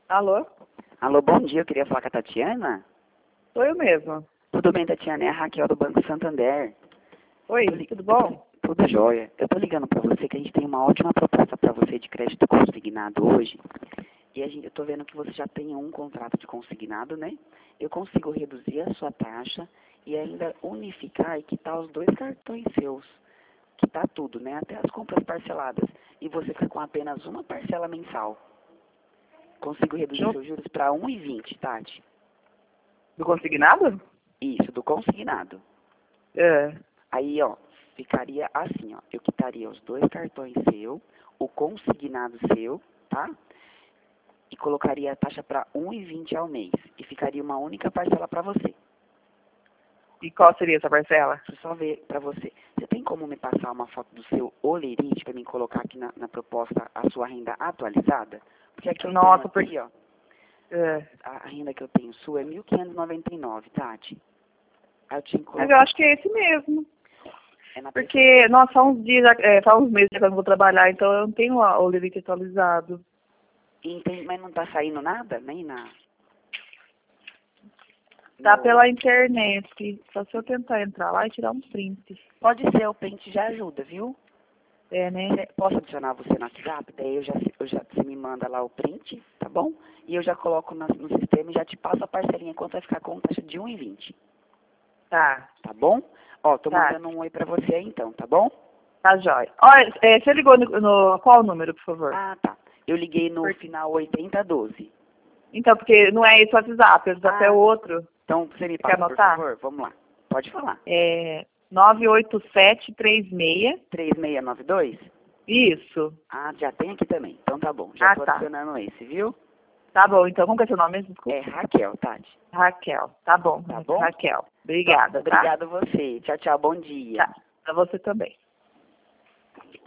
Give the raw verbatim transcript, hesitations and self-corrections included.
Alô? Alô, bom dia. Eu queria falar com a Tatiana. Sou eu mesma. Tudo bem, Tatiana? É a Raquel do Banco Santander. Oi, Tô li- tudo bom? Tudo jóia. Eu tô ligando para você que a gente tem uma ótima proposta para você de crédito consignado hoje. E a gente, eu tô vendo que você já tem um contrato de consignado, né? Eu consigo reduzir a sua taxa e ainda unificar e quitar os dois cartões seus. Quitar tudo, né? Até as compras parceladas. E você fica com apenas uma parcela mensal. Consigo reduzir No, seus juros para um e vinte, Tati. do consignado? Isso, do consignado. É. Aí, ó, ficaria assim, ó. Eu quitaria os dois cartões seu, o consignado seu, tá? E colocaria a taxa para um e vinte ao mês. E ficaria uma única parcela para você. E qual seria essa parcela? Deixa eu só ver para você. Você tem como me passar uma foto do seu olerite para mim colocar aqui na, na proposta a sua renda atualizada? Porque aqui eu Nossa, tenho aqui, porque... ó, É. a renda que eu tenho sua é mil quinhentos e noventa e nove, Tati. Aí eu tinha que Mas eu colocar... acho que é esse mesmo. É na Porque, nossa, faz uns dias, é, faz uns meses que eu não vou trabalhar, então eu não tenho a- o limite atualizado. Entendi, mas não tá saindo nada? Nem na... Tá no- pela internet. Só se eu tentar entrar lá e tirar um print. Pode ser, o print já ajuda, viu? É, né? Cê- Posso adicionar você no WhatsApp? Daí eu já, eu já, você me manda lá o print, tá bom? E eu já coloco na- no sistema e já te passo a parcelinha quanto vai ficar com taxa de um e vinte, Tá, tá bom? Ó, tô tá. mandando um oi pra você aí então, tá bom? Tá jóia. Olha, é, você ligou no, no... Qual número, por favor? Ah, tá. Eu liguei no Por- final oitenta doze. Então, porque não é esse o WhatsApp, o WhatsApp Ah, é outro. então você me Você quer passa, por anotar? favor? Vamos lá. Pode falar. É nove oito sete três seis. três seis nove dois? Isso. Ah, já tem aqui também. Então tá bom. Já Ah, tô tá. adicionando esse, viu? Tá bom, então como que é seu nome mesmo? Desculpa. É Raquel, Tati. Raquel. Tá bom, Tá bom? Raquel. Obrigada, tá? Obrigado você. Tchau, tchau. Bom dia. Tá. Pra você também.